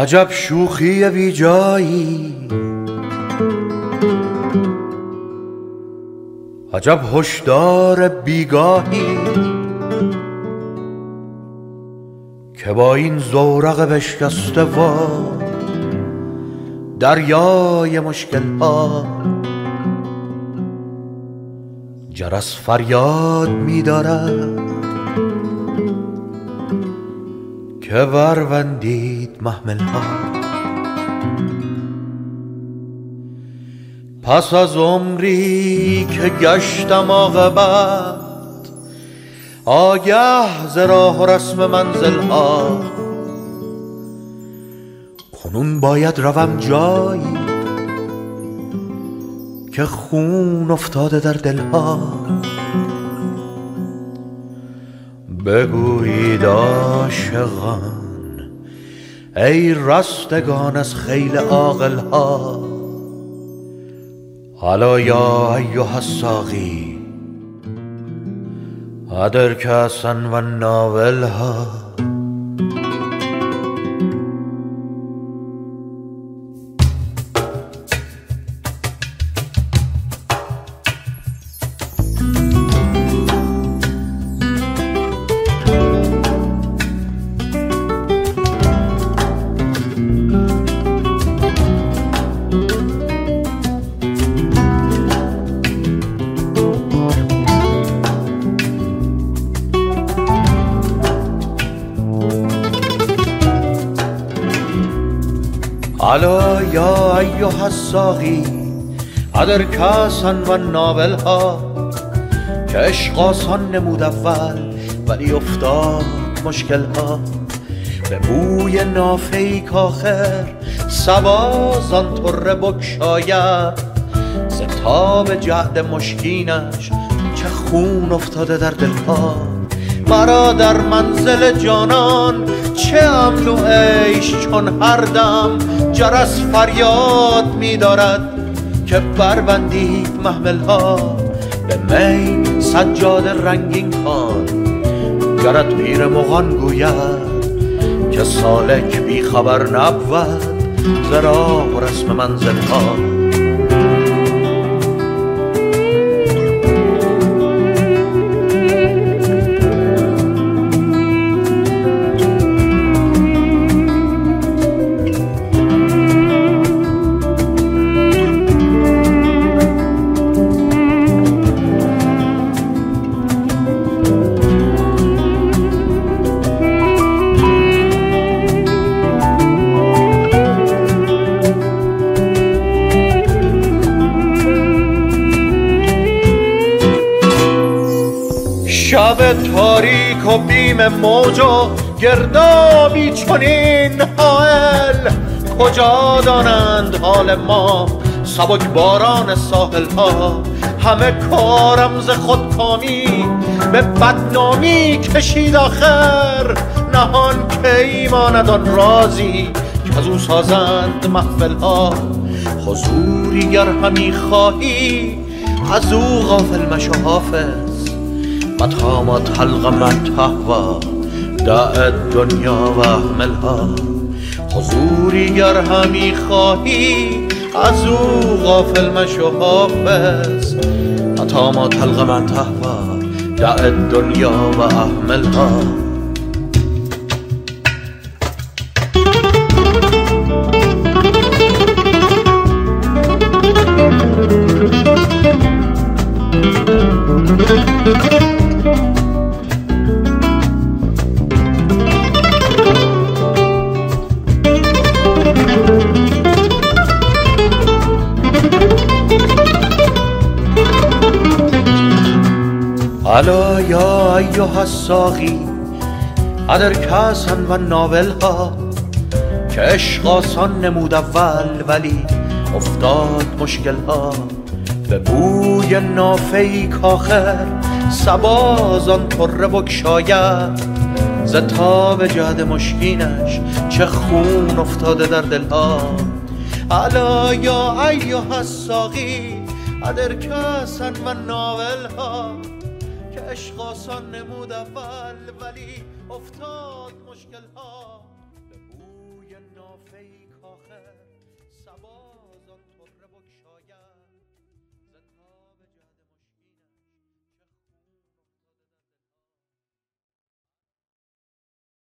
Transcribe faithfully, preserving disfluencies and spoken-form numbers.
عجب شوخی بی جایی، عجب هشدار بیگاهی که با این زورق بشکسته و دریای مشکل ها جرس فریاد می دارد که بروندید محمل ها. پس از عمری که گشتم عاقبت آگه ز راه و رسم منزل ها، کنون باید روم جایی که خون افتاده در دل ها. بگویید عاشقان ای رستگان از خیل عاقل ها، الا یا ایها الساقی ادر کأسا و ناولها. الا یا ایها الساقی ادر کأسا و ناولها، که عشق آسان نمود اول ولی افتاد مشکل ها. به بوی نافه‌ای کآخر صبا زان طره بگشاید، ز تاب جعد مشکینش چه خون افتاده در دل ها. مرا در منزل جانان چه امن و عیش چون هر دم جرس فریاد می دارد که بربندید محمل ها. به می سجاده رنگین کن گرت پیر مغان گوید که سالک بی خبر نبود ز راه و رسم منزل ها. شب تاریک و بیم موج و گردابی چنین حائل، کجا دانند حال ما سبک باران ساحل ها. همه کارم ز خودکامی به بدنامی کشید آخر، نهان کی ماند آن رازی که از او سازند محفل ها. حضوری گر همی خواهی از او غافل مشو حافظ، متى ما تلقى من تهوى دع الدنیا و اهملها. حضوری گر همی خواهی از او غافل مشو حافظ، متى ما تلقى من تهوى دع الدنیا و اهملها. الا یا ایها الساقی ادر کأسا و ناولها، که عشق آسان نمود اول ولی افتاد مشکل ها. به بوی نافه‌ای کآخر صبا زان طره بگشاید، ز تاب جعد مشکینش چه خون افتاده در دل ها. الا یا ایها الساقی ادر کأسا و ناولها، که عشق آسان نمود اول ولی افتاد مشکل ها.